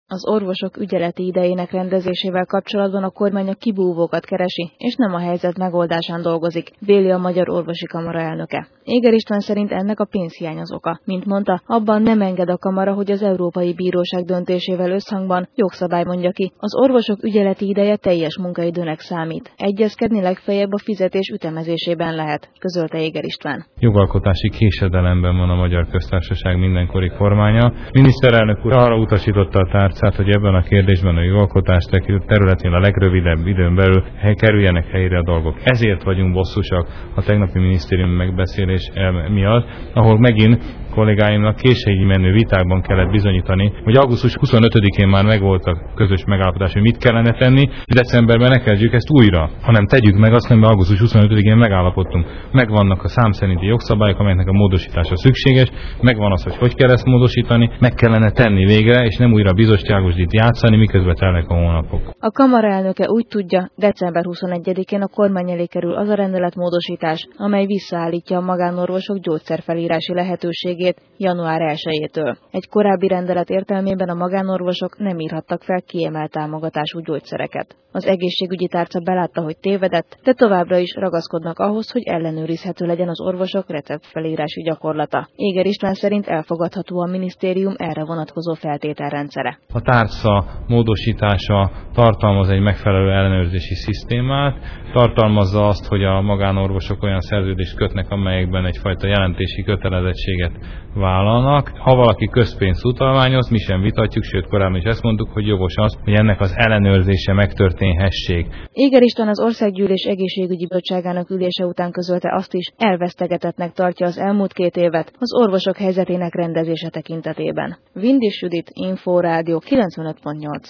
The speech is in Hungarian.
Az orvosok ügyeleti idejének rendezésével kapcsolatban a kormány a kibúvókat keresi, és nem a helyzet megoldásán dolgozik, véli a Magyar Orvosi Kamara elnöke. Éger István szerint ennek a pénzhiány az oka. Mint mondta, abban nem enged a kamara, hogy az Európai Bíróság döntésével összhangban jogszabály mondja ki, az orvosok ügyeleti ideje teljes munkaidőnek számít. Egyezkedni legfeljebb a fizetés ütemezésében lehet, közölte Éger István. Jogalkotási késedelemben van a Magyar Köztársaság mindenkori kormánya. Miniszterelnök úr arra utasította a tárcát, hogy ebben a kérdésben a jogalkotás területén a legrövidebb időn belül kerüljenek helyre a dolgok. Ezért vagyunk bosszusak a tegnapi minisztériumi megbeszélés miatt, ahol megint kollégáimnak késői menő vitákban kellett bizonyítani, hogy augusztus 25-én már megvolt a közös megállapodás, hogy mit kellene tenni, decemberben ne kezdjük ezt újra, hanem tegyük meg azt, mert augusztus 25-én megállapodtunk. Megvannak a szám szerinti jogszabályok, amelyeknek a módosítása szükséges, megvan az, hogy kell ezt módosítani, meg kellene tenni végre, és nem újra bizottságosdít játszani, miközben telnek a hónapok. A kamara elnöke úgy tudja, december 21-én a kormány elé kerül az a rendeletmódosítás, amely visszaállítja a magánorvosok gyógyszerfelírási lehetőségét január 1-től. Egy korábbi rendelet értelmében a magánorvosok nem írhattak fel kiemelt támogatású gyógyszereket. Az egészségügyi tárca belátta, hogy tévedett, de továbbra is ragaszkodnak ahhoz, hogy ellenőrizhető legyen az orvosok receptfelírási gyakorlata. Éger István szerint elfogadható a minisztérium erre vonatkozó feltételrendszere. A tárca módosítása tartalmaz egy megfelelő ellenőrzési szisztémát, tartalmazza azt, hogy a magánorvosok olyan szerződést kötnek, amelyekben egyfajta jelentési kötelezettséget vállalnak. Ha valaki közpénzt utalmányoz, mi sem vitatjuk, sőt korábban is ezt mondtuk, hogy jogos az, hogy ennek az ellenőrzése megtörténhessék. Éger István az Országgyűlés egészségügyi bizottságának ülése után közölte azt is, elvesztegetettnek tartja az elmúlt 2 évet az orvosok helyzetének rendezése tekintetében. Vindis Judit, Inforádió 95.8.